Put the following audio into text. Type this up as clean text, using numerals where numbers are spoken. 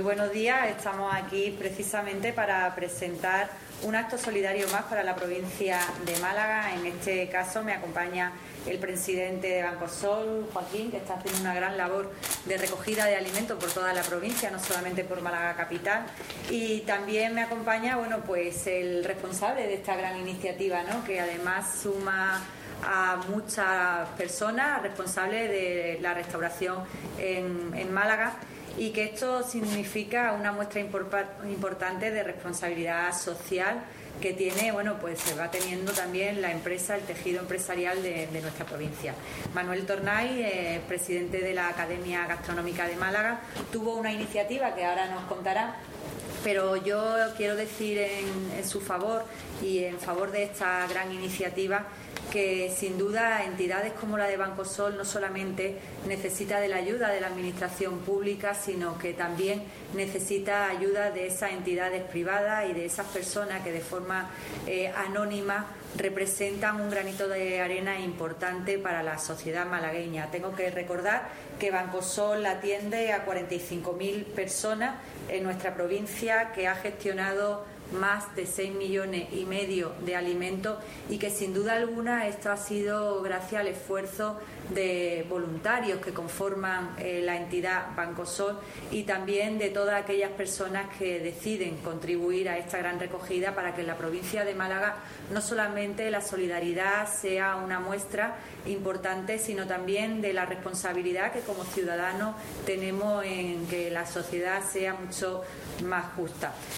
buenos días. Estamos aquí precisamente para presentar un acto solidario más para la provincia de Málaga. En este caso me acompaña el presidente de Bancosol, Joaquín, que está haciendo una gran labor de recogida de alimentos por toda la provincia, no solamente por Málaga capital. Y también me acompaña, pues el responsable de esta gran iniciativa, ¿no?, que además suma a muchas personas responsables de la restauración en Málaga, y que esto significa una muestra importante de responsabilidad social que tiene, pues se va teniendo también la empresa, el tejido empresarial de nuestra provincia. Manuel Tornay, presidente de la Academia Gastronómica de Málaga, tuvo una iniciativa que ahora nos contará, pero yo quiero decir en su favor y en favor de esta gran iniciativa que sin duda entidades como la de Bancosol no solamente necesita de la ayuda de la administración pública, sino que también necesita ayuda de esas entidades privadas y de esas personas que de forma anónima representan un granito de arena importante para la sociedad malagueña. Tengo que recordar que Bancosol atiende a 45.000 personas en nuestra provincia, que ha gestionado más de 6,5 millones de alimentos, y que sin duda alguna esto ha sido gracias al esfuerzo de voluntarios que conforman la entidad Bancosol, y también de todas aquellas personas que deciden contribuir a esta gran recogida para que en la provincia de Málaga no solamente la solidaridad sea una muestra importante, sino también de la responsabilidad que como ciudadanos tenemos en que la sociedad sea mucho más justa.